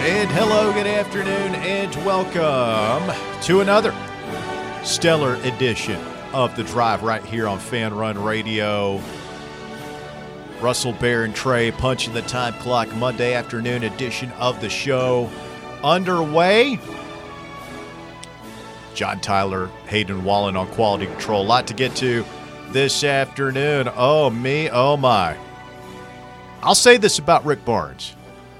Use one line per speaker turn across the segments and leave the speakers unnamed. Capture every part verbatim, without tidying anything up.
And hello, good afternoon, and welcome to another stellar edition of The Drive right here on Fan Run Radio. Russell, Bear, and Trey punching the time clock. Monday afternoon edition of the show underway. John Tyler, Hayden Wallen on quality control. A lot to get to this afternoon. Oh, me, oh, my. I'll say this about Rick Barnes.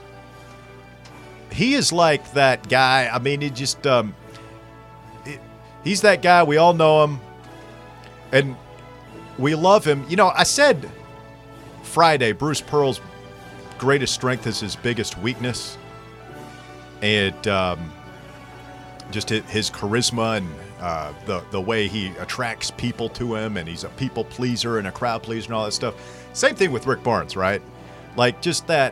He is like that guy. I mean, he just, um, he's that guy. We all know him, and we love him. You know, I said Friday, Bruce Pearl's greatest strength is his biggest weakness. And um, just his charisma and uh, the, the way he attracts people to him, and he's a people pleaser and a crowd pleaser and all that stuff. Same thing with Rick Barnes, right? Like, just that,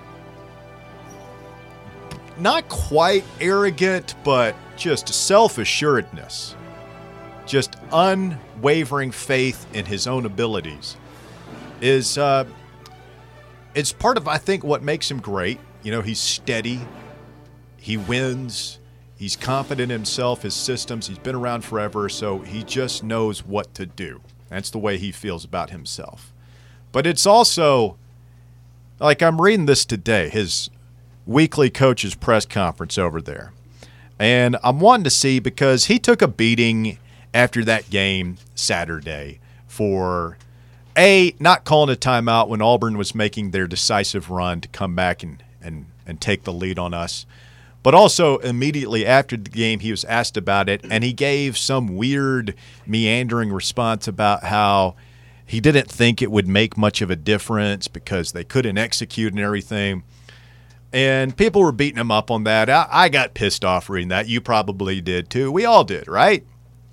not quite arrogant, but just self-assuredness. Just unwavering faith in his own abilities is uh, it's part of, I think, what makes him great. You know, he's steady. He wins. He's confident in himself, his systems. He's been around forever, so he just knows what to do. That's the way he feels about himself. But it's also, like, I'm reading this today, his weekly coach's press conference over there. And I'm wanting to see, because he took a beating after that game Saturday for, A, not calling a timeout when Auburn was making their decisive run to come back and, and, and take the lead on us. But also immediately after the game, he was asked about it, and he gave some weird meandering response about how he didn't think it would make much of a difference because they couldn't execute and everything. And people were beating him up on that. I, I got pissed off reading that. You probably did too. We all did, right?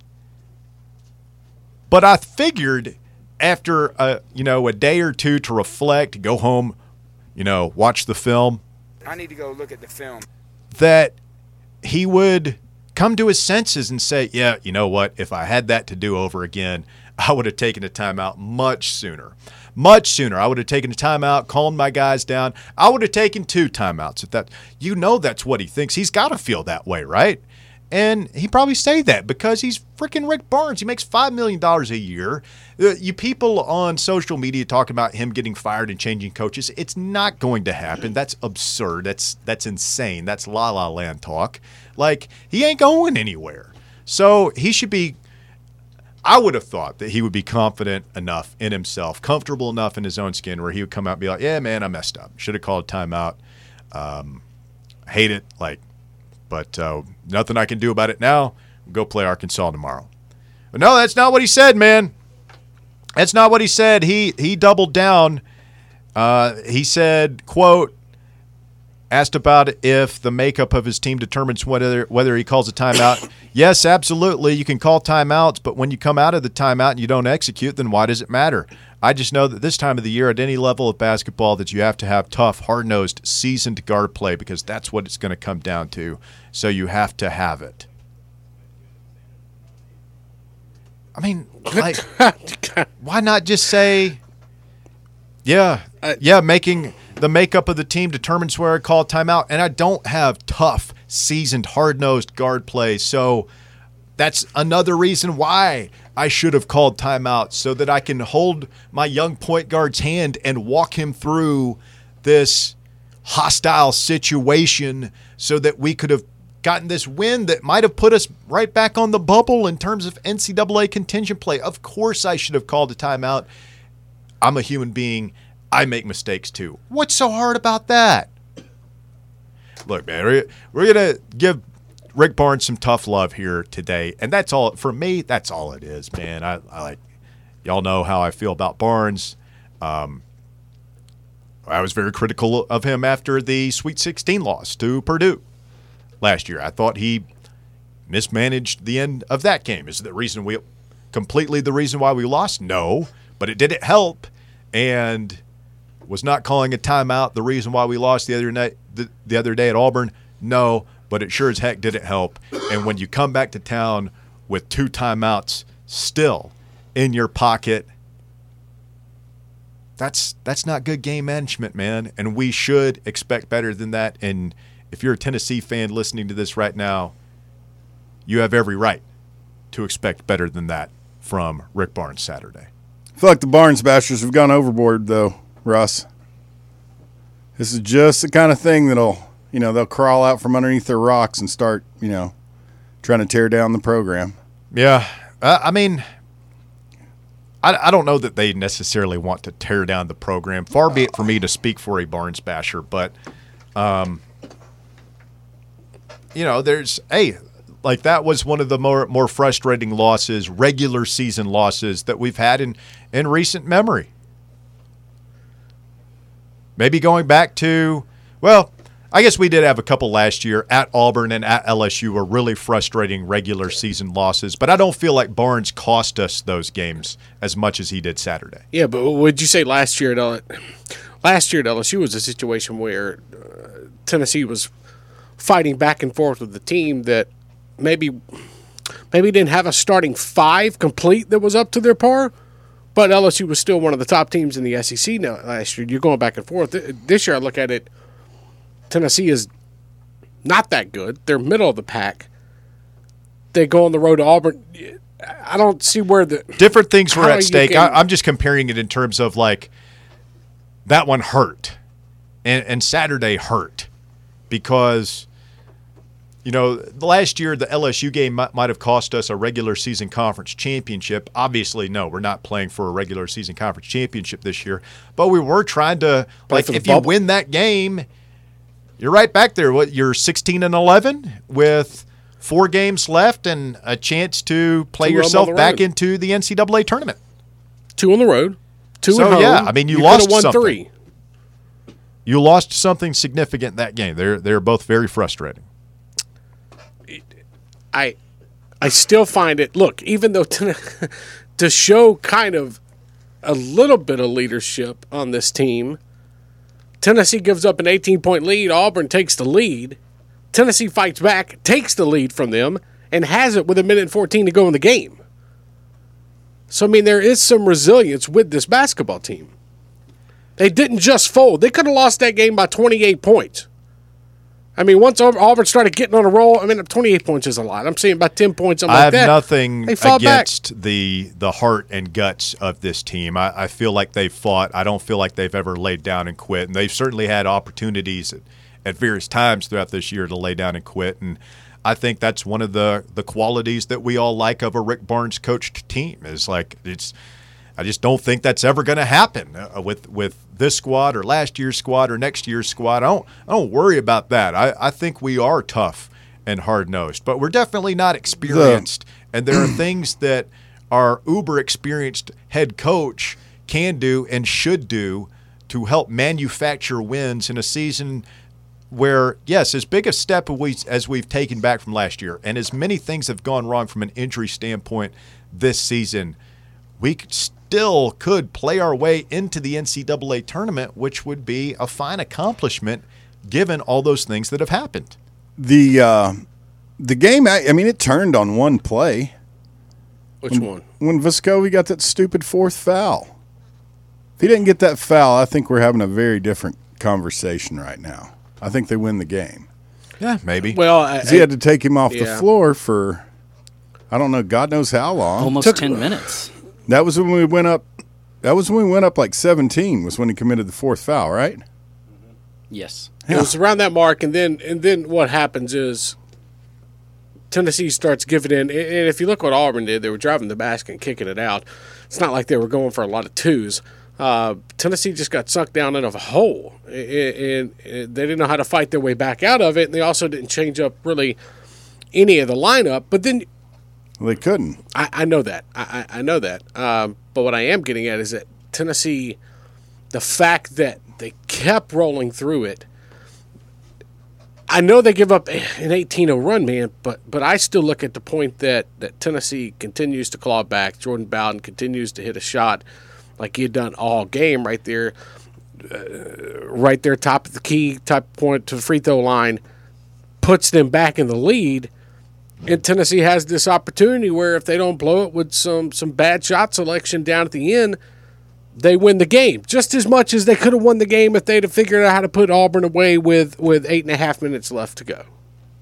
But I figured after a, you know, a day or two to reflect, go home, you know, watch the film.
I need to go look at the film.
That he would come to his senses and say, yeah, you know what? If I had that to do over again, I would have taken a timeout much sooner. Much sooner. I would have taken a timeout, calmed my guys down. I would have taken two timeouts. If that, you know, that's what he thinks. He's got to feel that way, right? And he probably say that because he's freaking Rick Barnes. He makes five million dollars a year. Uh, you people on social media talking about him getting fired and changing coaches. It's not going to happen. That's absurd. That's that's insane. That's la la land talk. Like, he ain't going anywhere. So he should be, I would have thought that he would be confident enough in himself, comfortable enough in his own skin where he would come out and be like, yeah, man, I messed up. Should have called a timeout. Um, hate it. Like, But uh, nothing I can do about it now. We'll go play Arkansas tomorrow. But no, that's not what he said, man. That's not what he said. He he doubled down. Uh, he said, quote, asked about if the makeup of his team determines whether whether he calls a timeout. Yes, absolutely. You can call timeouts, but when you come out of the timeout and you don't execute, then why does it matter? I just know that this time of the year at any level of basketball that you have to have tough, hard-nosed, seasoned guard play because that's what it's going to come down to. So you have to have it. I mean, like, why not just say, yeah, yeah, making the makeup of the team determines where I call timeout, and I don't have tough, seasoned, hard-nosed guard play, so that's another reason why I should have called timeout, so that I can hold my young point guard's hand and walk him through this hostile situation so that we could have gotten this win that might have put us right back on the bubble in terms of N C double A contingent play. Of course I should have called a timeout. I'm a human being. I make mistakes too. What's so hard about that? Look, man, we're, we're going to give Rick Barnes some tough love here today, and that's all. For me, that's all it is, man. I, I like, y'all know how I feel about Barnes. Um, I was very critical of him after the Sweet sixteen loss to Purdue last year. I thought he mismanaged the end of that game. Is the reason we completely the reason why we lost? No, but it didn't help, and was not calling a timeout the reason why we lost the other night, the, the other day at Auburn? No, but it sure as heck didn't help. And when you come back to town with two timeouts still in your pocket, that's that's not good game management, man. And we should expect better than that. And if you're a Tennessee fan listening to this right now, you have every right to expect better than that from Rick Barnes Saturday.
I feel like the Barnes Bashers have gone overboard, though, Russ. This is just the kind of thing that'll, you know, they'll crawl out from underneath their rocks and start, you know, trying to tear down the program.
Yeah. Uh, I mean, I, I don't know that they necessarily want to tear down the program. Far be it for me to speak for a Barnes Basher, but, um, you know, there's, hey, like that was one of the more more frustrating losses, regular season losses that we've had in, in recent memory. Maybe going back to, well, I guess we did have a couple last year at Auburn and at L S U were really frustrating regular season losses, but I don't feel like Barnes cost us those games as much as he did Saturday.
Yeah, but would you say last year at L- last year at L S U was a situation where uh, Tennessee was fighting back and forth with the team that maybe maybe didn't have a starting five complete that was up to their par, but L S U was still one of the top teams in the S E C now, last year. You're going back and forth. This year I look at it, Tennessee is not that good. They're middle of the pack. They go on the road to Auburn. I don't see where the
different things were at stake.
Can,
I, I'm just comparing it in terms of like that one hurt, and, and Saturday hurt because you know last year the L S U game might, might have cost us a regular season conference championship. Obviously, no, we're not playing for a regular season conference championship this year, but we were trying to like if you win that game. You're right back there. What you're sixteen and eleven with four games left and a chance to play
two
yourself back into the N C double A tournament.
Two on the road, two
so,
at home.
yeah, I mean you,
you
lost
won
something.
Three.
You lost something significant in that game. They're they're both very frustrating.
I I still find it. Look, even though to, to show kind of a little bit of leadership on this team. Tennessee gives up an eighteen-point lead. Auburn takes the lead. Tennessee fights back, takes the lead from them, and has it with a minute and fourteen to go in the game. So, I mean, there is some resilience with this basketball team. They didn't just fold. They could have lost that game by twenty-eight points. I mean, once Auburn started getting on a roll, I mean, twenty-eight points is a lot. I'm saying about ten points, something
I
like that.
have nothing
they fought
against
back.
the the heart and guts of this team. I, I feel like they've fought. I don't feel like they've ever laid down and quit. And they've certainly had opportunities at, at various times throughout this year to lay down and quit. And I think that's one of the, the qualities that we all like of a Rick Barnes coached team is like it's – I just don't think that's ever going to happen uh, with with this squad or last year's squad or next year's squad. I don't I don't worry about that. I, I think we are tough and hard-nosed, but we're definitely not experienced. The- and there are things that our uber-experienced head coach can do and should do to help manufacture wins in a season where, yes, as big a step as, we, as we've taken back from last year and as many things have gone wrong from an injury standpoint this season, we could still could play our way into the N C double A tournament, which would be a fine accomplishment given all those things that have happened.
The uh, the game, I mean, it turned on one play.
Which
when,
one?
When Vescovi got that stupid fourth foul. If he didn't get that foul, I think we're having a very different conversation right now. I think they win the game.
Yeah, maybe.
Well, I,
he had to take him off
yeah.
the floor for, I don't know, God knows how long.
Almost
Took,
ten minutes.
That was when we went up. That was when we went up like seventeen. Was when he committed the fourth foul, right?
Yes.
It was around that mark, and then and then what happens is Tennessee starts giving in. And if you look what Auburn did, they were driving the basket and kicking it out. It's not like they were going for a lot of twos. Uh, Tennessee just got sunk down in a hole, and, and they didn't know how to fight their way back out of it. And they also didn't change up really any of the lineup. But then.
Well, they couldn't.
I, I know that. I, I know that. Um, but what I am getting at is that Tennessee, the fact that they kept rolling through it, I know they give up an eighteen oh run, man, but but I still look at the point that, that Tennessee continues to claw back. Jordan Bowden continues to hit a shot like he had done all game right there, uh, right there, top of the key, type point to the free throw line, puts them back in the lead. And Tennessee has this opportunity where if they don't blow it with some, some bad shot selection down at the end, they win the game just as much as they could have won the game if they'd have figured out how to put Auburn away with, with eight and a half minutes left to go.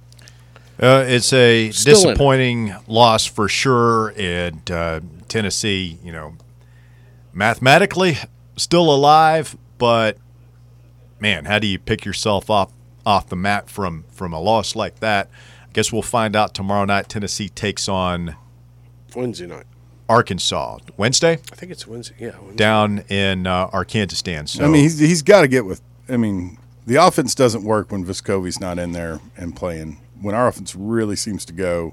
Uh, it's a
Still
disappointing loss for sure, and uh, Tennessee, you know, mathematically still alive, but man, how do you pick yourself off off the mat from from a loss like that? I guess we'll find out tomorrow night. Tennessee takes on
Wednesday night.
Arkansas. Wednesday?
I think it's Wednesday. Yeah, Wednesday.
Down in uh, Arkansas. So
I mean, he's he's got to get with. I mean, the offense doesn't work when Vescovi's not in there and playing. When our offense really seems to go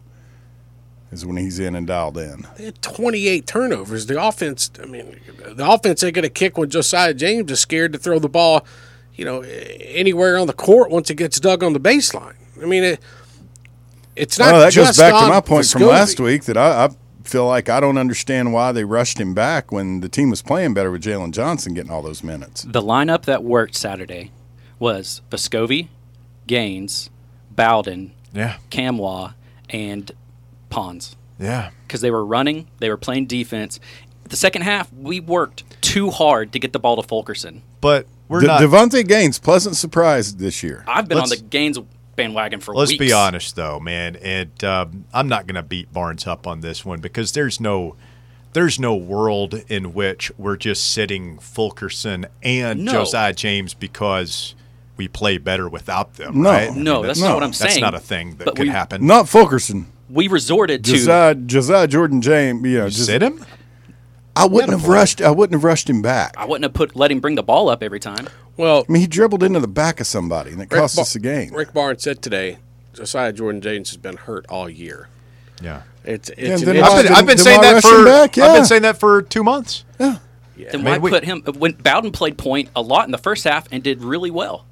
is when he's in and dialed in.
They had twenty-eight turnovers. The offense, I mean, the offense ain't going to kick when Josiah James is scared to throw the ball, you know, anywhere on the court once it gets dug on the baseline. I mean, it, it's not.
Well, that
just
goes back
on
to my point from
Vescovi.
last week that I, I feel like I don't understand why they rushed him back when the team was playing better with Jalen Johnson getting all those minutes.
The lineup that worked Saturday was Vescovi, Gaines, Bowden,
yeah,
Camwa, and Pons.
Yeah.
Because they were running, they were playing defense. The second half, we worked too hard to get the ball to Fulkerson.
But we're
De-
not.
Devontae Gaines, pleasant surprise this year.
I've been
Let's-
on the Gaines bandwagon for
Let's
weeks.
be honest, though, man, and um, I'm not going to beat Barnes up on this one because there's no, there's no world in which we're just sitting Fulkerson and
No.
Josiah James because we play better without them.
No.
right?
No, that's not what I'm
That's
saying.
not a thing that
But
could
we-
happen.
Not Fulkerson.
We resorted to
Josiah, Josiah Jordan James. You know,
You
just,
sit him?
I wouldn't have
Metaphor.
rushed. I wouldn't have rushed him back.
I wouldn't have put let him bring the ball up every time.
Well,
I mean, he dribbled into the back of somebody, and it
Rick
cost
Bar-
us the game.
Rick Barnes said today, Josiah Jordan James has been hurt all year.
Yeah.
It's it's,
and
an
then
issue.
why
I've been,
didn't-
I've been
then
saying
why
that
rush him
for.
back?
I've
Yeah.
been saying that for two months.
Then
mean,
why
we-
put him when Bowden played point a lot in the first half and did really well?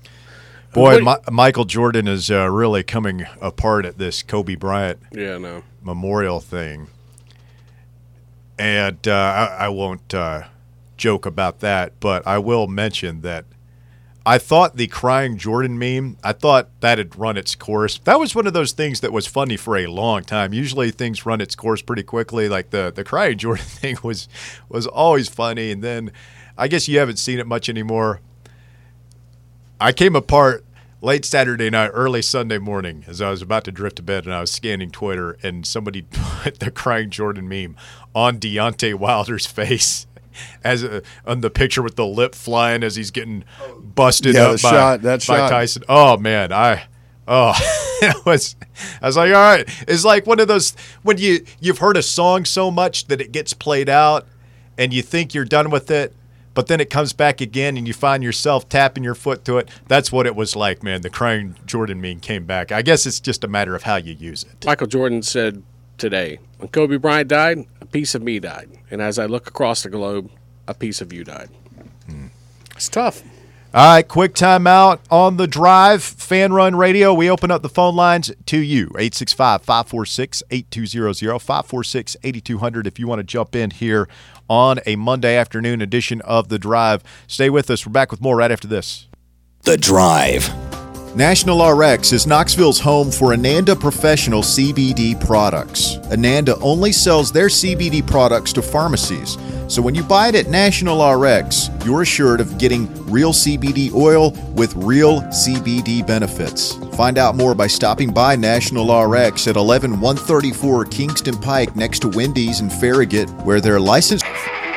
Boy,
What-
Mi- Michael Jordan is uh, really coming apart at this Kobe Bryant
Yeah, no.
memorial thing. And uh, I, I won't uh, joke about that, but I will mention that I thought the crying Jordan meme, I thought that had run its course. That was one of those things that was funny for a long time. Usually things run its course pretty quickly. Like the, the crying Jordan thing was was always funny. And then I guess you haven't seen it much anymore. I came apart late Saturday night, early Sunday morning, as I was about to drift to bed, and I was scanning Twitter, and somebody put the crying Jordan meme on Deontay Wilder's face as a, on the picture with the lip flying as he's getting busted
Yeah,
up
the
by,
shot- that
by
shot.
Tyson. Oh man, I oh it was I was like, all right. It's like one of those when you you've heard a song so much that it gets played out, and you think you're done with it. But then it comes back again, and you find yourself tapping your foot to it. That's what it was like, man. The crying Jordan meme came back. I guess it's just a matter of how you use it.
Michael Jordan said today, when Kobe Bryant died, a piece of me died. And as I look across the globe, a piece of you died.
Hmm.
It's tough.
All right, quick timeout on the drive. Fan Run Radio. We open up the phone lines to you. eight six five, five four six, eight two zero zero, five four six, eight two zero zero if you want to jump in here on a Monday afternoon edition of The Drive. Stay with us. We're back with more right after this.
The Drive.
National R X is Knoxville's home for Ananda Professional C B D products. Ananda only sells their C B D products to pharmacies. So when you buy it at National R X, you're assured of getting real C B D oil with real C B D benefits. Find out more by stopping by National R X at eleven one thirty-four Kingston Pike next to Wendy's in Farragut, where they're licensed.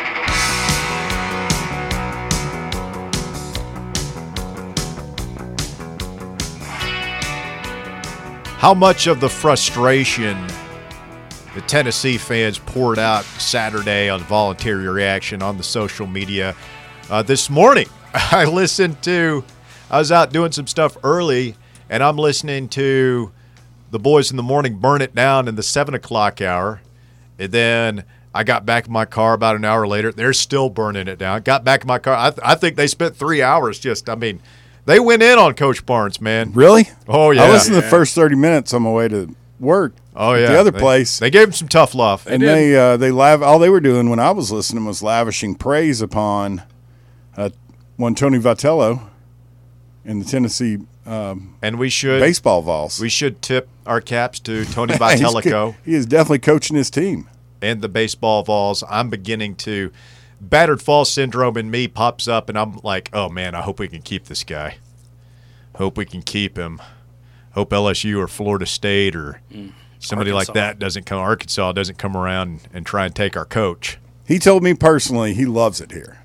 How much of the frustration the Tennessee fans poured out Saturday on Voluntary Reaction on the social media. Uh, this morning, I listened to, I was out doing some stuff early, and I'm listening to the boys in the morning burn it down in the seven o'clock hour. And then I got back in my car about an hour later. They're still burning it down. Got back in my car. I, th- I think they spent three hours just, I mean, they went in on Coach Barnes, man.
Really?
Oh, yeah.
I listened to the first thirty minutes on my way to work.
Oh,
at
yeah.
The other
They-
place.
They gave him some tough love.
and they uh, they lav- all they were doing when I was listening was lavishing praise upon uh, one Tony Vitello in the Tennessee um,
And we should
baseball Vols.
we should tip our caps to Tony
He's
Vitelico
co- he is definitely coaching his team.
and the baseball Vols. I'm beginning to battered fall syndrome in me pops up, and I'm like, oh, man, I hope we can keep this guy. Hope we can keep him. Hope L S U or Florida State or mm, somebody Arkansas. like that doesn't come, Arkansas doesn't come around and try and take our coach.
He told me personally he loves it here.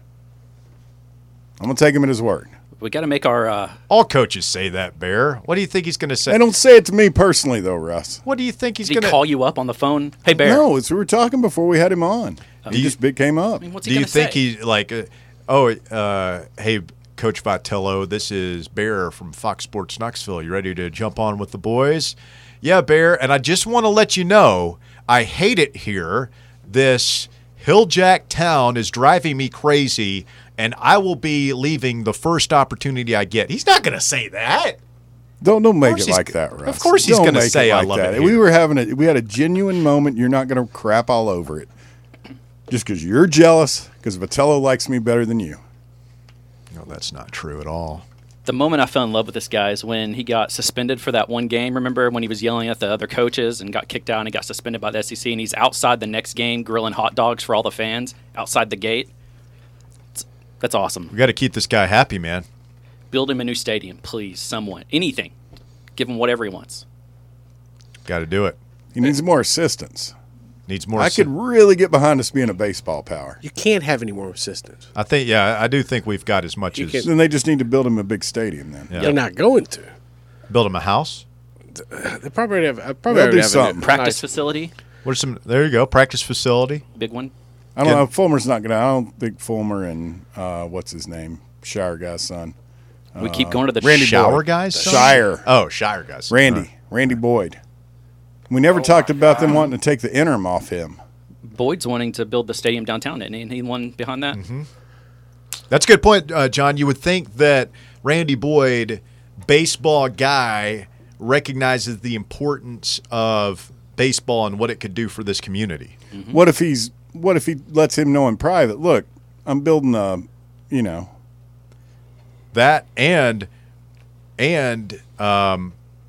I'm going to take him at his word.
We got to make our uh... –
All coaches say that, Bear. What do you think he's going to say?
They don't say it to me personally, though, Russ.
What do you think he's
going
to –
Did he call you up on the phone? Hey, Bear.
No, it's, we were talking before we had him on.
Do
he
you,
just big came up.
I mean, what's
he
he
do you think
say?
he like, uh, oh, uh, hey, Coach Vitello, this is Bear from Fox Sports Knoxville. You ready to jump on with the boys? Yeah, Bear, and I just want to let you know I hate it here. This Hilljack town is driving me crazy, and I will be leaving the first opportunity I get. He's not going to say that.
Don't don't make it like that, Russ.
Of course he's going to say
like
I love
that.
it.
We
here.
were having a we had a genuine moment. You're not going to crap all over it just because you're jealous because Vitello likes me better than you.
No, that's not true at all.
The moment I fell in love with this guy is when he got suspended for that one game. Remember when he was yelling at the other coaches and got kicked out and he got suspended by the S E C, and he's outside the next game grilling hot dogs for all the fans outside the gate? It's, that's awesome.
We got to keep this guy happy, man.
Build him a new stadium, please, someone. Anything. Give him whatever he wants.
Got to do it.
He needs more assistance.
Needs more
I
assi-
could really get behind us being a baseball power.
You can't have any more assistance.
I think, yeah, I do think we've got as much
You
as
can-
Then they just need to build him a big stadium then.
Yeah.
They're not going to.
build him a house.
They probably already have. I probably
They'll
already
do
have
something.
a
Practice
nice-
facility,
What are some? There you go, practice facility.
big one.
I don't
Good.
know. Fulmer's not going to. I don't think Fulmer and uh, what's his name? Shire guy's son.
We keep going to the
Randy
Shower
Boyd.
guys. son?
Shire.
Oh, Shire guys.
Randy.
Uh,
Randy Boyd. We never talked about them wanting to take the interim off him.
Boyd's wanting to build the stadium downtown, isn't he? And he won behind that.
Mm-hmm. That's a good point, uh, John. You would think that Randy Boyd, baseball guy, recognizes the importance of baseball and what it could do for this community.
Mm-hmm.
What if he's? What if he lets him know in private? Look, I'm building a, you know,
That and and um,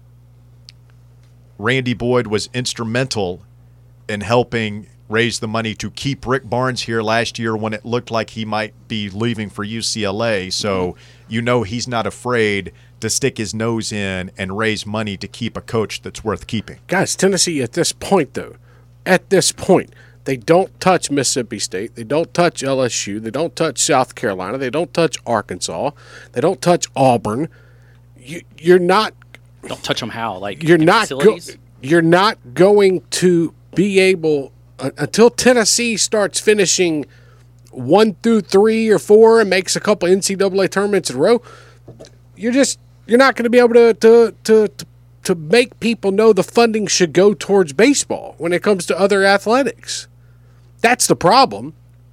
Randy Boyd was instrumental in helping raise the money to keep Rick Barnes here last year when it looked like he might be leaving for U C L A. So mm-hmm. you know he's not afraid to stick his nose in and raise money to keep a coach that's worth keeping.
Guys, Tennessee at this point, though, at this point, they don't touch Mississippi State. They don't touch L S U. They don't touch South Carolina. They don't touch Arkansas. They don't touch Auburn. You, you're not.
Don't touch them how? Like
You're not. Go,
facilities?
you're not going to be able uh, until Tennessee starts finishing one through three or four and makes a couple N C double A tournaments in a row. You're just. You're not going to be able to to to. to to make people know the funding should go towards baseball when it comes to other athletics. That's the problem.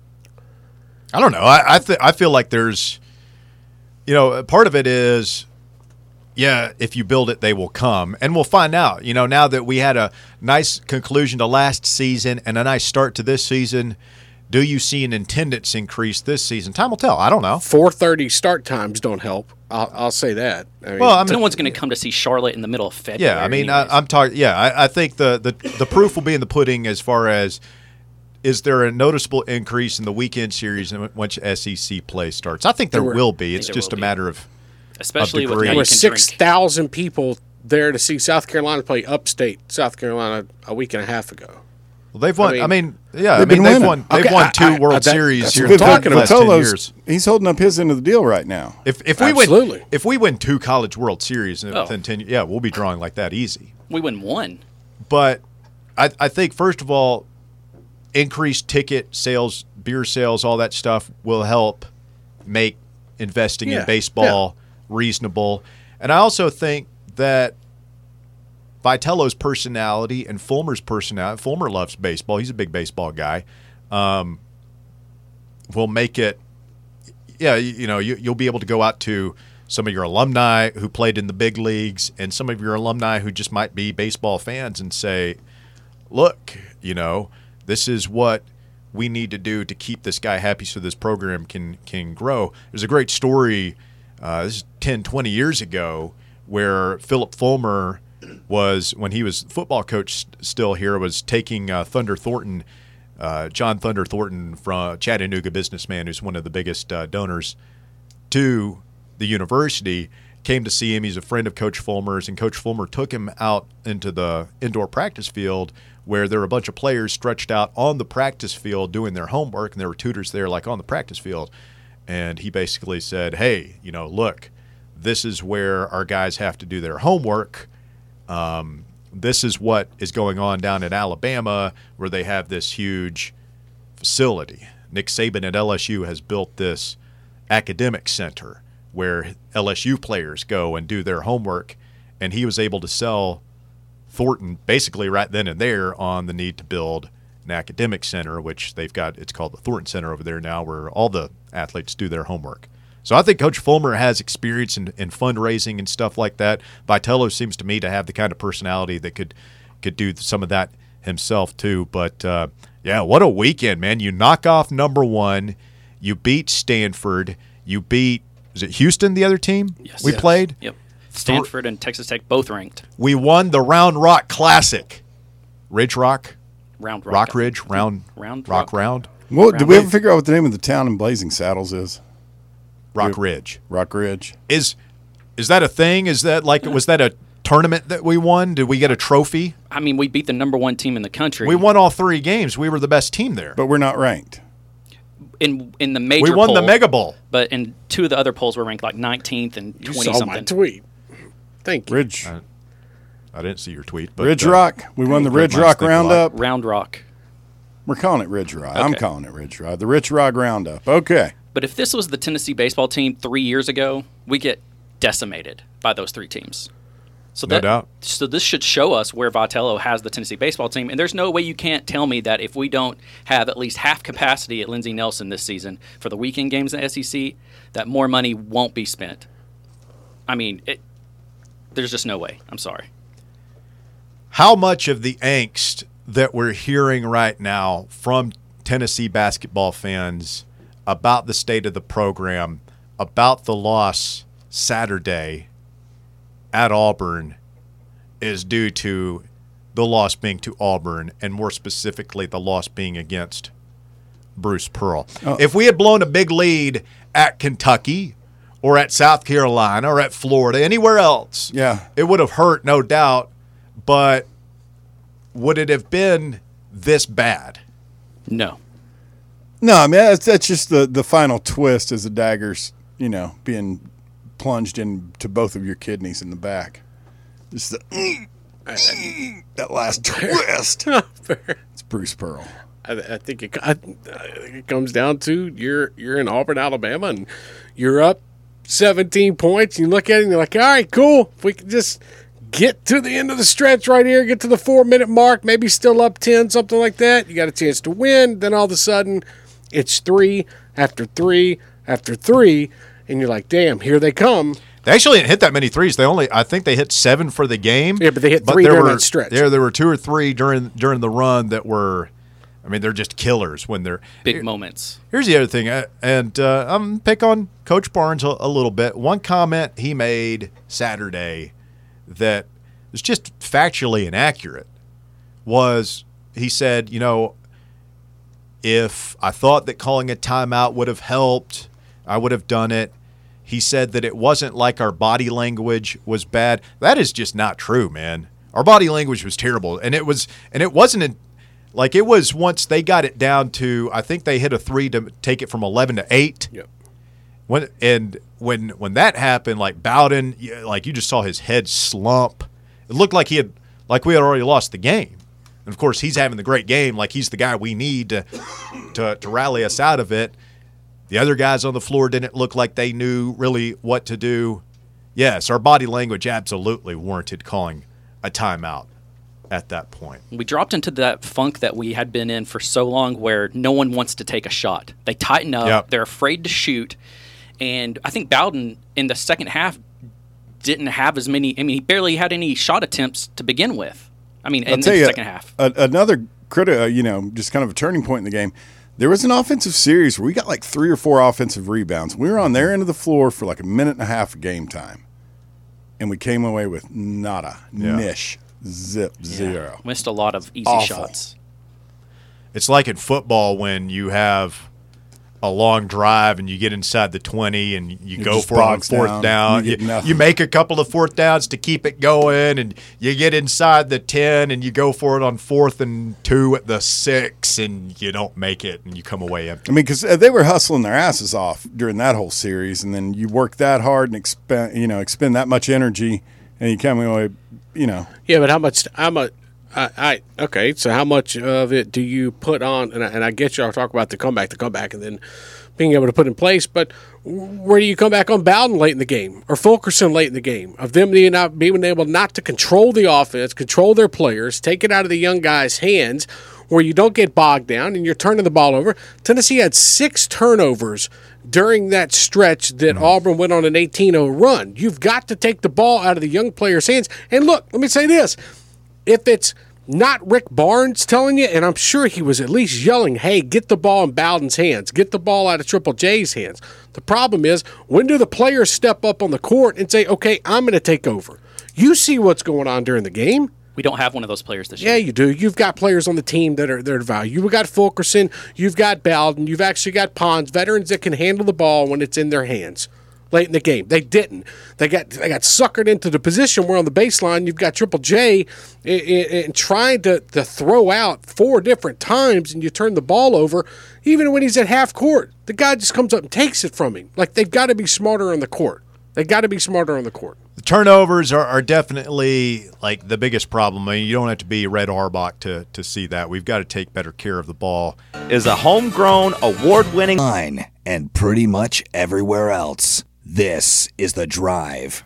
I don't know. I I, th- I feel like there's, you know, part of it is, yeah, if you build it, they will come. And we'll find out. You know, now that we had a nice conclusion to last season and a nice start to this season, do you see an attendance increase this season? Time will tell. I don't know.
four thirty start times don't help. I'll, I'll say that. I mean,
Well, I mean,
No one's going to come to see Charlotte in the middle of February.
yeah, I mean, I,
anyways.
I'm talking. Yeah, I, I think the, the the proof will be in the pudding as far as is there a noticeable increase in the weekend series in which S E C play starts. I think there,
There were-
will be. It's
there
just
will
a
be.
matter of
especially with
degree.
now
there
you
were
can
six
drink.
thousand people there to see South Carolina play upstate South Carolina a week and a half ago.
well, they've won.
I
I
mean,
mean, yeah, I
they've
mean
been
they've
winning.
won. They've
Okay,
won
I-
two
I-
World
that-
Series
that's
here
what
in the
I'm talking
last
about.
ten
Vitello's-
years.
He's holding up his end of the deal right now.
If if we
Absolutely.
win if we win two college World Series
Oh.
within ten, yeah, we'll be drawing like that easy.
We win one.
But I I think first of all, increased ticket sales, beer sales, all that stuff will help make investing
Yeah,
in baseball reasonable. And I also think that Vitello's personality and Fulmer's personality, Fulmer loves baseball. He's a big baseball guy. Um, will make it, yeah, you, you know, you, you'll be able to go out to some of your alumni who played in the big leagues and some of your alumni who just might be baseball fans and say, look, you know, this is what we need to do to keep this guy happy so this program can can grow. There's a great story, uh, this is ten, twenty years ago, where Philip Fulmer was, when he was football coach still here, was taking uh, Thunder Thornton uh, John Thunder Thornton, from Chattanooga businessman, who's one of the biggest uh, donors to the university, came to see him. He's a friend of Coach Fulmer's, and Coach Fulmer took him out into the indoor practice field where there were a bunch of players stretched out on the practice field doing their homework, and there were tutors there like on the practice field. And he basically said, hey, you know, look, this is where our guys have to do their homework. Um, this is what is going on down in Alabama, where they have this huge facility. Nick Saban at L S U has built this academic center where L S U players go and do their homework, and he was able to sell Thornton basically right then and there on the need to build an academic center, which they've got. It's called the Thornton Center over there now, where all the athletes do their homework. So I think Coach Fulmer has experience in, in fundraising and stuff like that. Vitello seems to me to have the kind of personality that could could do some of that himself too. But, uh, yeah, what a weekend, man. You knock off number one. You beat Stanford. You beat, is it Houston, the other team
Yes.
we
Yes.
played?
Yep. Stanford and Texas Tech both ranked.
We won the Round Rock Classic. Ridge Rock?
Round Rock.
Rock Ridge? Round,
Round
Rock
Rock.
Round?
Well, did we ever figure out what the name of the town in Blazing Saddles is?
Rock Ridge.
Rock Ridge.
Is is that a thing? Is that like, was that a tournament that we won? Did we get a trophy?
I mean, we beat the number one team in the country.
We won all three games. We were the best team there.
But we're not ranked.
in in the major.
We won
poll,
the Mega Bowl.
But in two of the other polls, we're ranked like nineteenth and
You
twenty
saw
something.
my tweet. Thank you.
Ridge.
I, I didn't see your tweet. But,
Ridge
uh,
Rock. We won the
Red
Ridge
Mines
Rock
think a lot.
Roundup.
Round Rock.
We're calling it Ridge Rock. I'm
Okay.
calling it Ridge Rock. The Ridge Rock Roundup. Okay.
But if this was the Tennessee baseball team three years ago, we get decimated by those three teams. So
No
that,
doubt.
So this should show us where Vitello has the Tennessee baseball team, and there's no way you can't tell me that if we don't have at least half capacity at Lindsey Nelson this season for the weekend games in the S E C, that more money won't be spent. I mean, it, there's just no way. I'm sorry.
How much of the angst that we're hearing right now from Tennessee basketball fans about the state of the program, about the loss Saturday at Auburn, is due to the loss being to Auburn, and more specifically the loss being against Bruce Pearl.
Oh.
If we had blown a big lead at Kentucky or at South Carolina or at Florida, anywhere else,
Yeah.
it would have hurt, no doubt, but would it have been this bad?
No.
No, I mean, that's, that's just the, the final twist as the dagger's, you know, being plunged into both of your kidneys in the back. Just the, that last twist. It's Bruce Pearl.
I, I think it, I, I think it comes down to you're you're in Auburn, Alabama, and you're up seventeen points. And you look at it and you're like, all right, cool. If we can just get to the end of the stretch right here, get to the four minute mark, maybe still up ten, something like that. You got a chance to win. Then all of a sudden, it's three after three after three, and you're like, damn, here they come.
They actually didn't hit that many threes. They only, I think, they hit seven for the game.
Yeah, but they hit three
there
during
were,
that stretch.
There, there were two or three during during the run that were, I mean, they're just killers when they're
Big moments.
Here's the other thing, uh, and uh, I'm gonna pick on Coach Barnes a, a little bit. One comment he made Saturday that was just factually inaccurate was he said, you know, if I thought that calling a timeout would have helped, I would have done it. He said that it wasn't like our body language was bad. That is just not true, man. Our body language was terrible, and it was, and it wasn't a, like it was once they got it down to, I think they hit a three to take it from eleven to eight.
Yep.
When and when when that happened, like Bowden, yeah, like you just saw his head slump. It looked like he had, like we had already lost the game. And of course, he's having the great game, like he's the guy we need to to, to rally us out of it. The other guys on the floor didn't look like they knew really what to do. Yes, our body language absolutely warranted calling a timeout at that point.
We dropped into that funk that we had been in for so long where no one wants to take a shot. They tighten up.
Yep.
They're afraid to shoot. And I think Bowden in the second half didn't have as many. I mean, he barely had any shot attempts to begin with. I mean, in
I'll
the
tell you,
second half.
A, another criti- uh, you know, just kind of a turning point in the game. There was an offensive series where we got like three or four offensive rebounds. We were on their end of the floor for like a minute and a half of game time, and we came away with nada,
Yeah.
nish, zip, zero.
Missed a lot of easy
Awful.
shots.
It's like in football when you have a long drive and you get inside the twenty and you, you go for it on fourth down. down. You, you, you make a couple of fourth downs to keep it going, and you get inside the ten and you go for it on fourth and two at the six, and you don't make it and you come away empty.
I mean, because they were hustling their asses off during that whole series, and then you work that hard and expend, you know, expend that much energy, and you come away, you know.
Yeah, but how much? How much? I, I okay. So how much of it do you put on? And I, and I get y'all talk about the comeback, the comeback, and then being able to put in place. But where do you come back on Bowden late in the game or Fulkerson late in the game? Of them being not being able not to control the offense, control their players, take it out of the young guys' hands, where you don't get bogged down and you're turning the ball over. Tennessee had six turnovers during that stretch that mm-hmm. Auburn went on an eighteen oh run. You've got to take the ball out of the young players' hands. And look, let me say this. If it's not Rick Barnes telling you, and I'm sure he was at least yelling, hey, get the ball in Bowden's hands, get the ball out of Triple J's hands. The problem is, when do the players step up on the court and say, okay, I'm going to take over? You see what's going on during the game.
We don't have one of those players this
yeah,
year.
Yeah, you do. You've got players on the team that are that are value. You've got Fulkerson, you've got Bowden, you've actually got Pons, veterans that can handle the ball when it's in their hands. Late in the game, they didn't. They got they got suckered into the position where on the baseline you've got Triple J and trying to, to throw out four different times, and you turn the ball over. Even when he's at half court, the guy just comes up and takes it from him. Like, they've got to be smarter on the court. They've got to be smarter on the court.
The turnovers are, are definitely like the biggest problem. I mean, you don't have to be Red Auerbach to to see that. We've got to take better care of the ball.
Is a homegrown, award-winning
line and pretty much everywhere else. This is The Drive.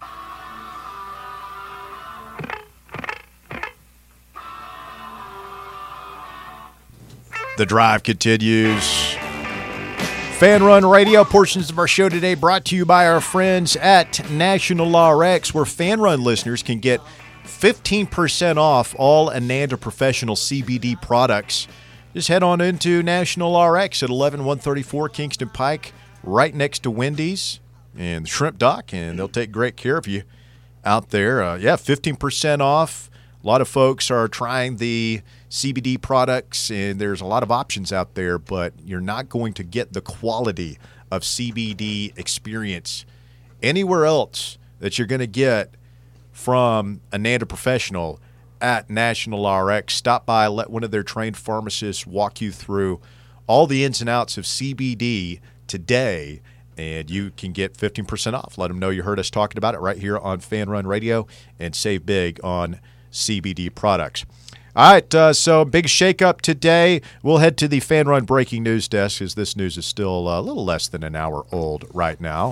The Drive continues. Fan Run Radio, portions of our show today brought to you by our friends at National R X, where Fan Run listeners can get fifteen percent off all Ananda Professional C B D products. Just head on into National R X at eleven one thirty-four Kingston Pike, right next to Wendy's and the Shrimp Dock, and they'll take great care of you out there. Uh, yeah, fifteen percent off. A lot of folks are trying the C B D products, and there's a lot of options out there, but you're not going to get the quality of C B D experience anywhere else that you're going to get from Ananda Professional at National R X. Stop by, let one of their trained pharmacists walk you through all the ins and outs of C B D today, and you can get fifteen percent off. Let them know you heard us talking about it right here on Fan Run Radio, and save big on C B D products. All right, uh, so big shakeup today. We'll head to the Fan Run breaking news desk, as this news is still a little less than an hour old right now.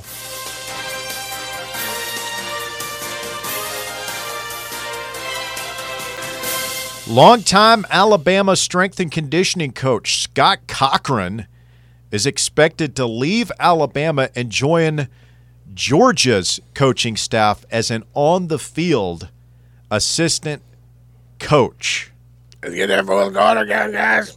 Longtime Alabama strength and conditioning coach Scott Cochran is expected to leave Alabama and join Georgia's coaching staff as an on-the-field assistant coach.
Let's get that fourth quarter going, guys.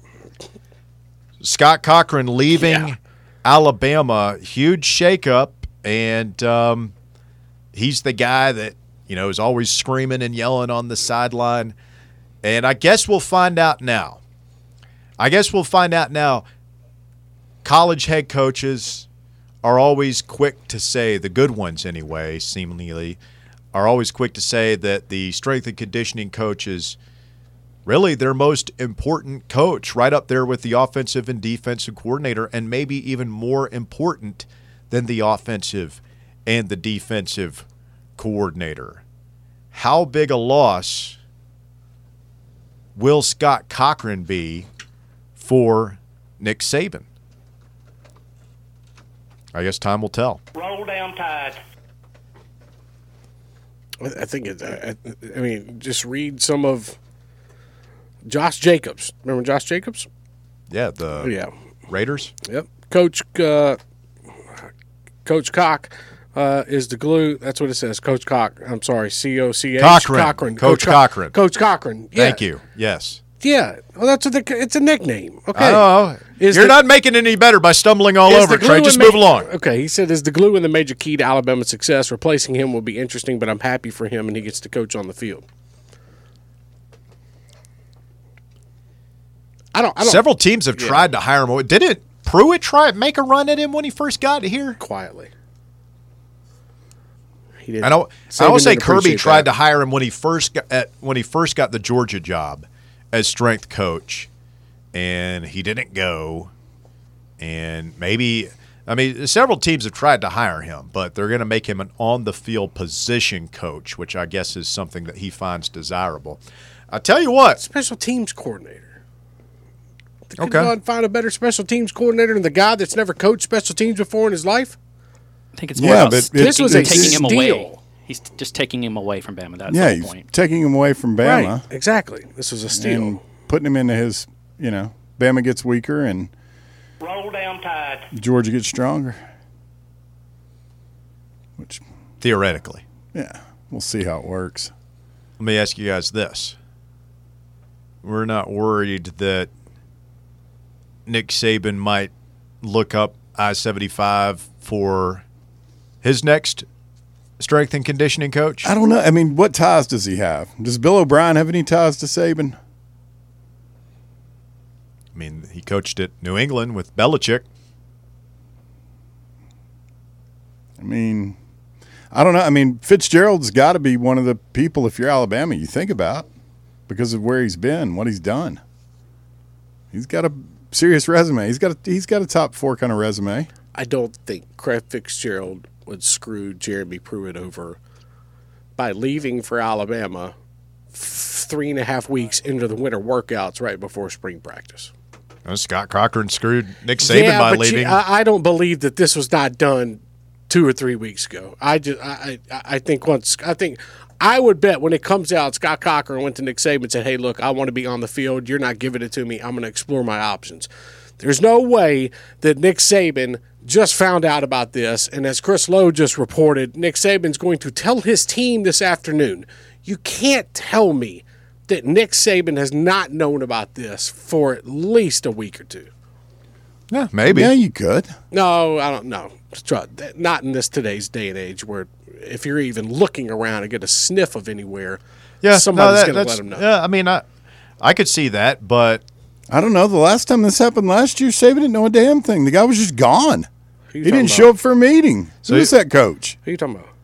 Scott Cochran leaving
yeah.
Alabama, huge shakeup, and um, he's the guy that, you know, is always screaming and yelling on the sideline. And I guess we'll find out now. I guess we'll find out now. College head coaches are always quick to say, the good ones anyway, seemingly, are always quick to say that the strength and conditioning coach is really their most important coach, right up there with the offensive and defensive coordinator, and maybe even more important than the offensive and the defensive coordinator. How big a loss will Scott Cochran be for Nick Saban? I guess time will tell.
Roll down Tide.
I think it. I, I mean, just read some of Josh Jacobs. Remember Josh Jacobs?
Yeah, the
oh, yeah.
Raiders.
Yep. Coach uh, Coach Cock uh, is the glue. That's what it says. Coach Cock. I'm sorry. C O C H.
Cochran.
Cochran.
Coach, Coach Cochran.
Coach Cochran. Yeah.
Thank you. Yes.
Yeah. Well, that's what the, it's a nickname. Okay.
Oh,
is
you're
the,
not making it any better by stumbling all over, Trey. Just move
ma-
along.
Okay. He said, is the glue and the major key to Alabama's success. Replacing him will be interesting, but I'm happy for him, and he gets to coach on the field. I don't. I don't
Several teams have
yeah.
tried to hire him. Didn't Pruitt try make a run at him when he first got here?
quietly. He didn't.
I don't. I
Saban
don't say
didn't
Kirby
appreciate
tried
that.
to hire him when he first got at, when he first got the Georgia job as strength coach, and he didn't go. And maybe, I mean, several teams have tried to hire him, but they're going to make him an on-the-field position coach, which I guess is something that he finds desirable. I tell you what,
Special teams coordinator. They could
Okay.
go out and find a better special teams coordinator than the guy that's never coached special teams before in his life.
I think it's more
Yeah,
about
but
st-
it-
This was
it's-
a
taking him away.
steal.
He's just taking him away from Bama. That's
Yeah,
the
he's
point.
taking him away from Bama
Right, exactly. This was a steal.
and putting him into his, you know, Bama gets weaker and
Roll down tide.
Georgia gets stronger. Which,
theoretically,
yeah, we'll see how it works.
let me ask you guys this. We're not worried that Nick Saban might look up I seventy-five for his next strength and conditioning coach?
I don't know. I mean, what ties does he have? Does Bill O'Brien have any ties to Saban?
I mean, he coached at New England with Belichick.
I mean, I don't know. I mean, Fitzgerald's got to be one of the people, if you're Alabama, you think about because of where he's been, what he's done. He's got a serious resume. He's got a, he's got a top four kind of resume.
I don't think Craig Fitzgerald would screw Jeremy Pruitt over by leaving for Alabama f- three and a half weeks into the winter workouts right before spring practice.
Uh, Scott Cochran screwed Nick Saban
yeah,
by
but
leaving.
You, I, I don't believe that this was not done two or three weeks ago. I just, I, I, I think once, I think, I would bet when it comes out, Scott Cochran went to Nick Saban and said, "Hey, look, I want to be on the field. You're not giving it to me. I'm going to explore my options." There's no way that Nick Saban just found out about this, and as Chris Lowe just reported, Nick Saban's going to tell his team this afternoon. You can't tell me that Nick Saban has not known about this for at least a week or two.
yeah, maybe.
Yeah, you could.
No, I don't know. Not in this today's day and age where if you're even looking around and get a sniff of anywhere,
yeah,
somebody's
no, that-
going to let
that's-
them know.
Yeah, I mean, I, I could see that, but
I don't know. The last time this happened last year, Saban didn't know a damn thing. The guy was just gone.
Who you
He
talking
didn't
about?
show up for a meeting.
So
Who was
you-
that coach?
Who you talking about?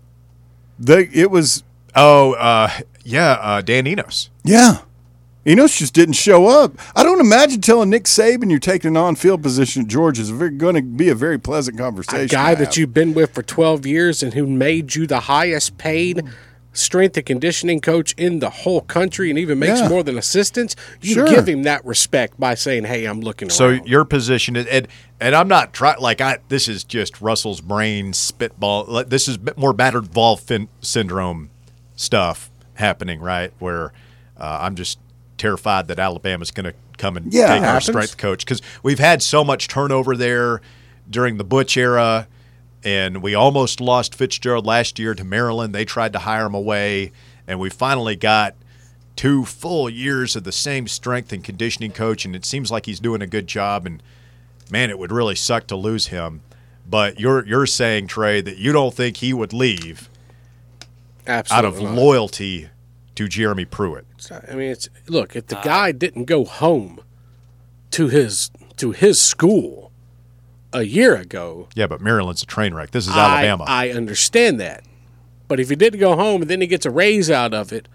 They, it was,
oh, uh, yeah, uh, Dan Enos.
yeah. Enos just didn't show up. I don't imagine telling Nick Saban you're taking an on-field position at Georgia is going to be a very pleasant conversation.
A guy
to
that
have.
you've been with for twelve years and who made you the highest paid strength and conditioning coach in the whole country and even makes
Yeah.
more than assistants, you
Sure.
give him that respect by saying, "Hey, I'm looking
So
around."
your position is, and and I'm not trying like I. This is just Russell's brain spitball. like, This is bit more battered valve fin- syndrome stuff happening, right? Where uh, I'm just terrified that Alabama's going to come and
Yeah,
take
it
our
happens.
strength coach because we've had so much turnover there during the Butch era, and we almost lost Fitzgerald last year to Maryland. They tried to hire him away, and we finally got two full years of the same strength and conditioning coach, and it seems like he's doing a good job. And man, it would really suck to lose him. But you're you're saying, Trey, that you don't think he would leave
Absolutely
out of
not.
loyalty to Jeremy Pruitt.
I mean, it's look, if the guy didn't go home to his to his school a year ago,
Yeah, but Maryland's a train wreck. This is
I,
Alabama.
I understand that. But if he didn't go home and then he gets a raise out of it,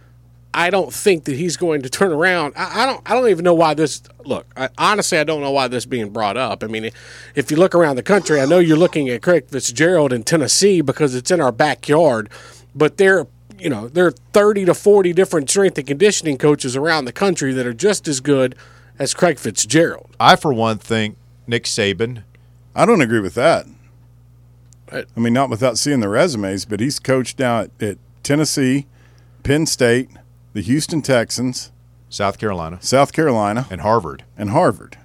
I don't think that he's going to turn around. I, I don't. I don't even know why this. Look, I, honestly, I don't know why this is being brought up. I mean, if you look around the country, I know you're looking at Craig Fitzgerald in Tennessee because it's in our backyard. But there, you know, there are thirty to forty different strength and conditioning coaches around the country that are just as good as Craig Fitzgerald.
I, for one, think Nick Saban.
I don't agree with that.
Right.
I mean, not without seeing the resumes, but he's coached now at, at Tennessee, Penn State, the Houston Texans,
South Carolina,
South Carolina,
and Harvard.
and Harvard.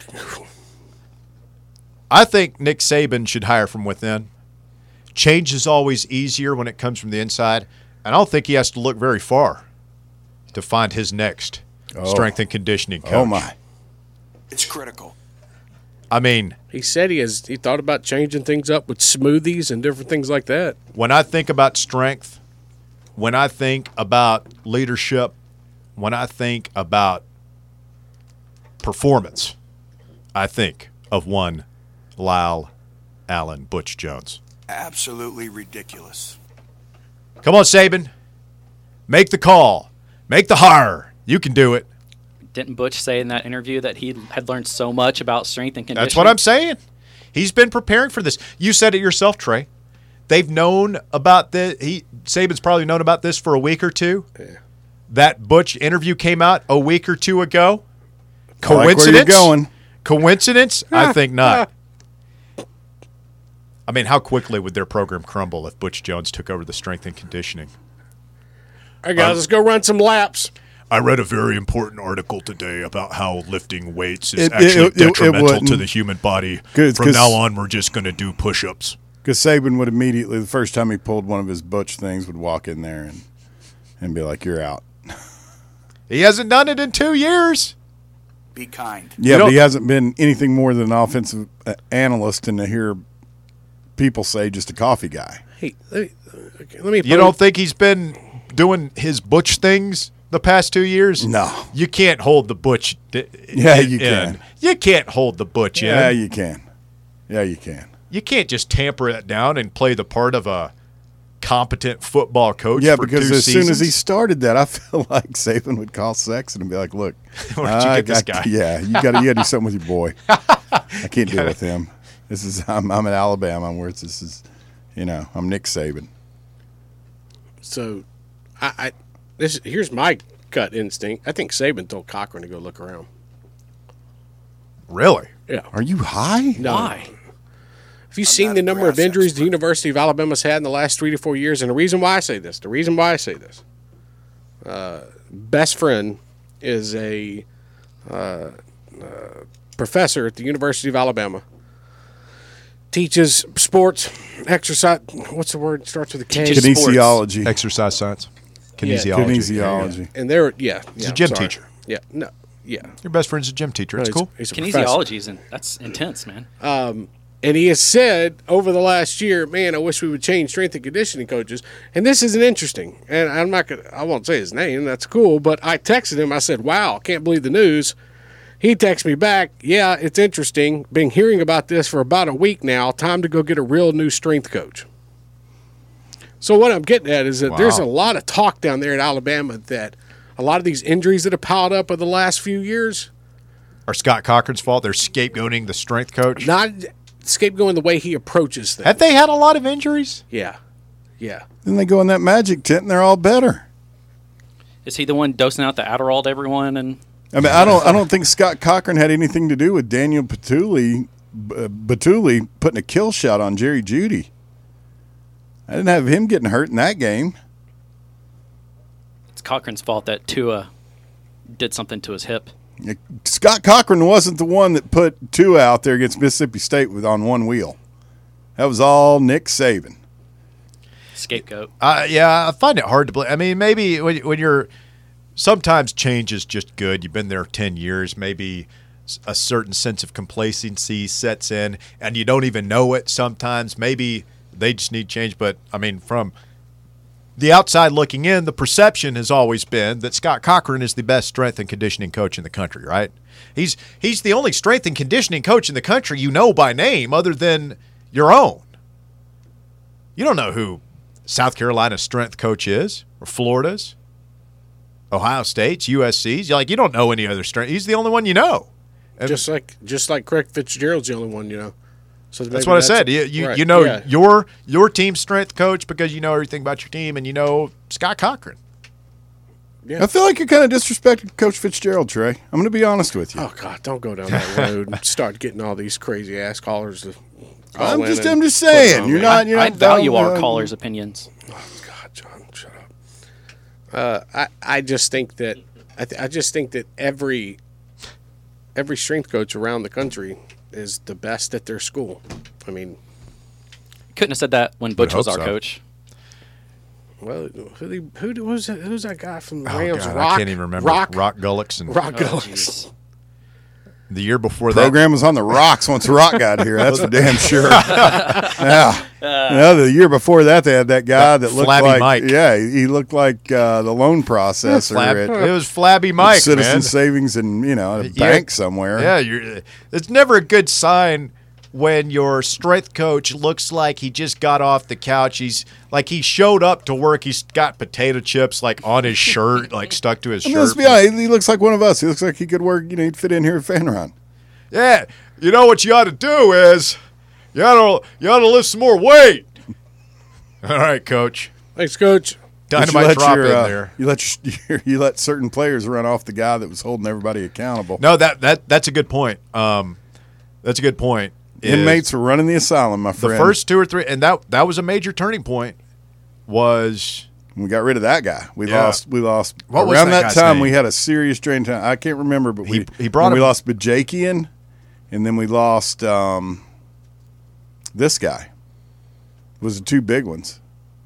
I think Nick Saban should hire from within. Change is always easier when it comes from the inside, and I don't think he has to look very far to find his next
Oh.
strength and conditioning coach.
Oh, my.
It's critical.
I mean,
He said he has. He thought about changing things up with smoothies and different things like that.
when I think about strength, when I think about leadership, when I think about performance, I think, of one Lyle Allen Butch Jones.
Absolutely ridiculous.
Come on, Saban. Make the call. Make the hire. You can do it.
Didn't Butch say in that interview that he had learned so much about strength and conditioning?
That's what I'm saying. He's been preparing for this. You said it yourself, Trey. They've known about this. He Saban's probably known about this for a week or two.
Yeah.
That Butch interview came out a week or two ago.
I like
Coincidence?
where you're going.
Coincidence? I think not. I mean, how quickly would their program crumble if Butch Jones took over the strength and conditioning?
All right, guys, um, let's go run some laps.
I read a very important article today about how lifting weights is
It-
actually
it- it- it
detrimental
wouldn't.
to the human body.
Good,
From
'cause-
now on, we're just going to do push-ups.
Because Saban would immediately, the first time he pulled one of his Butch things, would walk in there and, and be like, you're out.
He hasn't done it in two years.
Be kind.
Yeah,
You
but
know-
he hasn't been anything more than an offensive uh, analyst and to hear people say just a coffee guy.
Hey, let me, okay, let me
You don't think he's been doing his Butch things the past two years?
No.
You can't hold the Butch d-
Yeah,
in.
you can.
You can't hold the Butch
Yeah,
in.
you can. Yeah, you can.
You can't just tamper it down and play the part of a competent football coach
Yeah,
for
because
two
as
seasons.
soon as he started that, I feel like Saban would call Sexton and be like, "Look,
Where'd you
I
get this
got-
guy?"
Yeah, you got to you got to do something with your boy. I can't deal with him. This is I'm I'm at Alabama. I'm where it's this is, you know, I'm Nick Saban.
So, I, I this here's my gut instinct. I think Saban told Cochran to go look around.
Really?
Yeah.
Are you high?
No.
Why?
Have you seen
not
the
a
number of
grass
injuries
expert.
the University of Alabama's had in the last three to four years? And the reason why I say this, the reason why I say this, uh, best friend is a uh, uh, professor at the University of Alabama. Teaches sports, exercise. What's the word? Starts with a K.
Teaches
Kinesiology.
Exercise science.
Yeah,
Kinesiology.
Kinesiology.
And they're yeah,
He's
yeah,
a gym
sorry.
teacher.
Yeah, no, yeah.
Your best friend's a gym teacher. It's
No,
cool.
He's, he's a professor.
Kinesiology is in, that's intense, man.
And he has said over the last year, man, I wish we would change strength and conditioning coaches. And this isn't interesting. And I'm not gonna I won't say his name, that's cool, but I texted him, I said, wow, can't believe the news. He texted me back, yeah, it's interesting. Been hearing about this for about a week now. Time to go get a real new strength coach. So what I'm getting at is that
Wow.
there's a lot of talk down there in Alabama that a lot of these injuries that have piled up over the last few years,
Or Scott Cochran's fault. They're scapegoating the strength coach.
not scapegoating the way he approaches things.
Have they had a lot of injuries?
Yeah. Yeah.
Then they go in that magic tent and they're all better.
Is he the one dosing out the Adderall to everyone? And
I mean, I don't I don't think Scott Cochran had anything to do with Daniel Batuli, uh, Batuli putting a kill shot on Jerry Jeudy. I didn't have him getting hurt in that game.
it's Cochran's fault that Tua did something to his hip.
Scott Cochran wasn't the one that put Tua out there against Mississippi State with on one wheel. That was all Nick Saban.
Scapegoat.
Uh, yeah, I find it hard to believe. I mean, maybe when, when you're sometimes change is just good. You've been there ten years. Maybe a certain sense of complacency sets in, and you don't even know it sometimes. Maybe they just need change. But, I mean, from the outside looking in, the perception has always been that Scott Cochran is the best strength and conditioning coach in the country, right? He's he's the only strength and conditioning coach in the country you know by name other than your own. You don't know who South Carolina's strength coach is, or Florida's, Ohio State's, U S C's. You're like, you don't know any other strength. He's the only one you know. And
Just like just like Craig Fitzgerald's the only one, you know. So
that's
maybe
what I said. You you,
right,
you know
yeah.
your your team's strength coach because you know everything about your team, and you know Scott Cochran.
I feel like you're kind of disrespecting Coach Fitzgerald, Trey. I'm going to be honest with you.
Oh God, don't go down that road and start getting all these crazy ass callers to call
I'm
in
just
and
I'm just
put it
saying.
on
You're
me.
not you're
I
not
value
down,
our
uh,
callers' opinions.
God, John, shut up. Uh, I I just think that I th- I just think that every every strength coach around the country is the best at their school. I mean,
Couldn't have said that when Butch
hope
was our
so.
coach.
well, who the- who who was that, who's that guy from the
Oh,
Rams?
God,
Rock,
I can't even remember.
Rock,
Rock Gullix and
Rock
Oh,
Gullis.
jeez.
the year before
Program was on the rocks once Rock got here. That's for damn sure. Yeah.
that.
Uh,
you know, the year before that, they had that guy that,
That
looked
Flabby
like
Mike.
Yeah, he looked like uh, the loan processor
Flab-
at
it was Flabby Mike,
Citizen
man.
Savings and you know, a
Yeah.
bank somewhere.
Yeah, you're, it's never a good sign when your strength coach looks like he just got off the couch. He's like he showed up to work. He's got potato chips like on his shirt, like stuck to his
I mean,
shirt.
let's be honest, he looks like one of us. He looks like he could work. You know, he'd fit in here at Fan Run.
Yeah, you know what you ought to do is you ought to you ought to lift some more weight. All right, coach.
Thanks, Coach.
But you
Dynamite
let
drop
your,
in
uh,
there.
You let your, you let certain players run off the guy that was holding everybody accountable.
No, that that that's a good point. Um, that's a good point. Is
Inmates were running the asylum, my
the
friend.
first two or three, and that that was a major turning point. Was
we got rid of that guy. We
Yeah.
lost. We lost.
What was
around
that
that,
guy's
time,
name?
we had a serious drain time. I can't remember, but
He-
we
he brought
and we
him-
lost Bajakian, and then we lost um, this guy. Was the two big ones.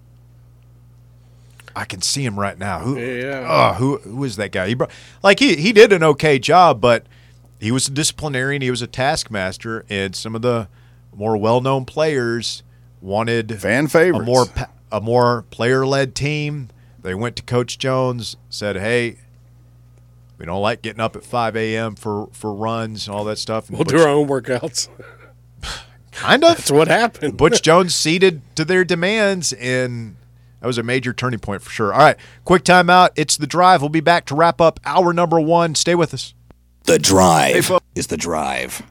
I can see him right now. Who?
Yeah.
Oh, who who is that guy? He brought, like he he did an okay job, but he was a disciplinarian. He was a taskmaster, and some of the more well-known players wanted
Fan
a
favorites.
more pa- a more player-led team. They went to Coach Jones, said, "Hey, we don't like getting up at five a.m. for for runs and all that stuff." And
We'll
Butch,
do our own workouts.
kind of.
That's what happened.
Butch Jones ceded to their demands, and that was a major turning point for sure. All right, quick timeout. It's The Drive. We'll be back to wrap up hour number one. Stay with us.
The Drive
Hey, folks.
is the drive.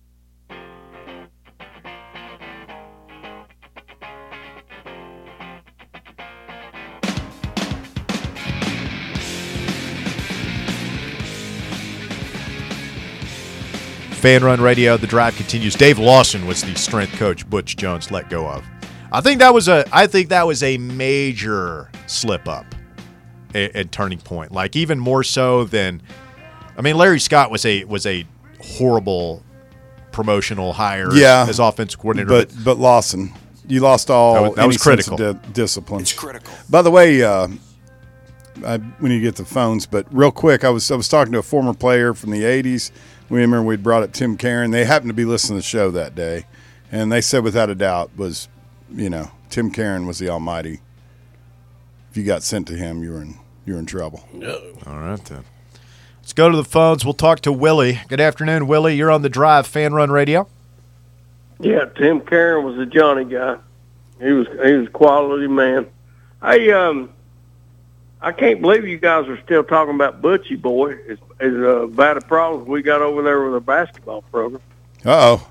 Fan Run Radio, The Drive continues. Dave Lawson was the strength coach Butch Jones let go of. I think that was a I think that was a major slip up and turning point. Like even more so than I mean Larry Scott was a was a horrible promotional hire
Yeah,
as offensive coordinator.
But but Lawson, you lost all
That was- that
any
was
sense of
critical.
di- discipline.
It's critical.
By the way, uh, I, when you get the phones, but real quick, I was I was talking to a former player from the eighties. We remember we brought up Tim Karen. They happened to be listening to the show that day, and they said without a doubt was, you know, Tim Karen was the almighty. If you got sent to him, you were in you were in trouble.
All right then. Let's go to the phones. We'll talk to Willie. Good afternoon, Willie. You're on The Drive, Fan Run Radio.
Yeah, Tim Karen was a Johnny guy. He was he was a quality man. Hey, um, I can't believe you guys are still talking about Butchie Boy. As as uh, bad a problem as we got over there with our basketball program.
Uh oh.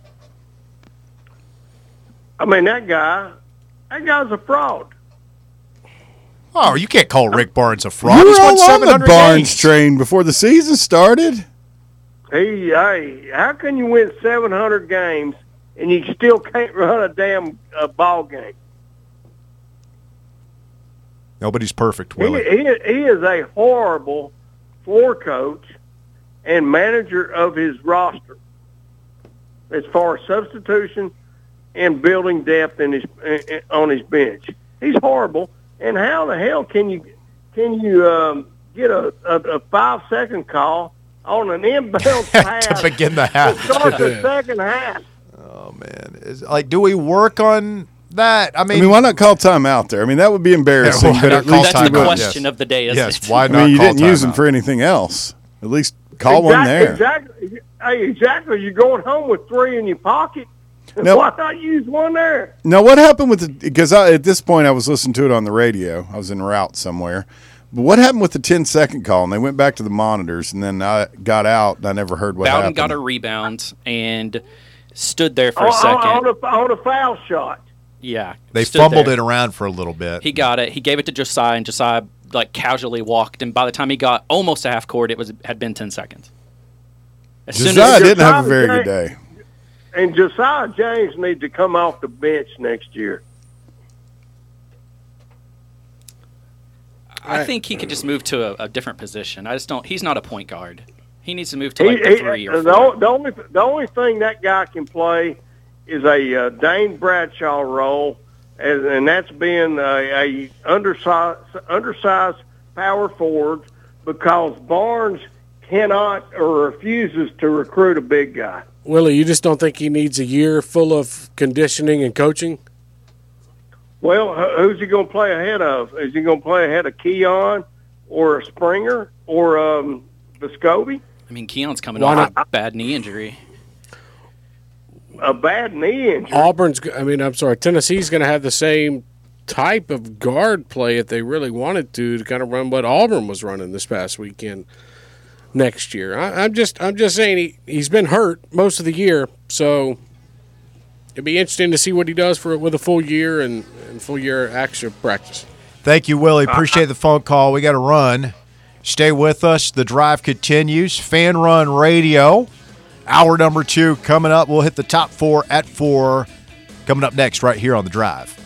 I mean, that guy, that guy's a fraud.
Oh, you can't call Rick Barnes a fraud.
You
He's
were
won
all on
seven
the
hundred
Barnes
games.
train before the season started.
He, hey, how can you win seven hundred games and you still can't run a damn uh, ball game?
Nobody's perfect,
He,
Willie.
he, he is a horrible floor coach and manager of his roster as far as substitution and building depth in his uh, on his bench. He's horrible. And how the hell can you can you um, get a, a, a five second call on an inbound pass
to begin the half.
to start the second half?
Oh man, is, like, do we work on that? I
I
mean,
mean, why not call timeout there? I mean, that would be embarrassing,
why
but
not
at
call
least
That's
you
the
would.
question
yes.
of the day, isn't
yes.
it?
Why
I
not?
mean, you
call
didn't use them
timeout?
for anything else. At least call one there.
Exactly. Hey, exactly. You're going home with three in your pocket.
No.
Why not use one there?
Now, what happened with the? Because I, at this point, I was listening to it on the radio. I was en route somewhere. But what happened with the ten second call? And they went back to the monitors, and then I got out, and I never heard what
Bowden
happened.
got a rebound and stood there for
On,
a second.
on, a, on a foul shot.
Yeah,
They
stood
fumbled
there.
it around for a little bit.
He got it. He gave it to Josiah, and Josiah like casually walked. And by the time he got almost to half court, it was had been ten seconds. As soon
Josiah
as
didn't have a
Josiah
very good
James-
day.
And Josiah James needs to come off the bench next year.
I think he could just move to a, a different position. I just don't. He's not a point guard. He needs to move to like
He-
the
he-
three or
the,
four.
o- the only the only thing that guy can play is a uh, Dane Bradshaw role, and, and that's being a, a undersized undersized power forward because Barnes cannot or refuses to recruit a big guy.
Willie, you just don't think he needs a year full of conditioning and coaching?
Well, who's he going to play ahead of? Is he going to play ahead of Keon or Springer or um, Vescovi?
I mean, Keon's coming off a bad knee injury.
A bad knee injury.
Auburn's. I mean, I'm sorry. Tennessee's going to have the same type of guard play if they really wanted to, to kind of run what Auburn was running this past weekend. Next year, I, I'm just. I'm just saying he he's been hurt most of the year, so it'd be interesting to see what he does for with a full year and, and full year actual practice.
Thank you, Willie. Appreciate the phone call. We got to run. Stay with us. The drive continues. Fan Run Radio. Hour number two coming up. We'll hit the top four at four. Coming up next right here on The Drive.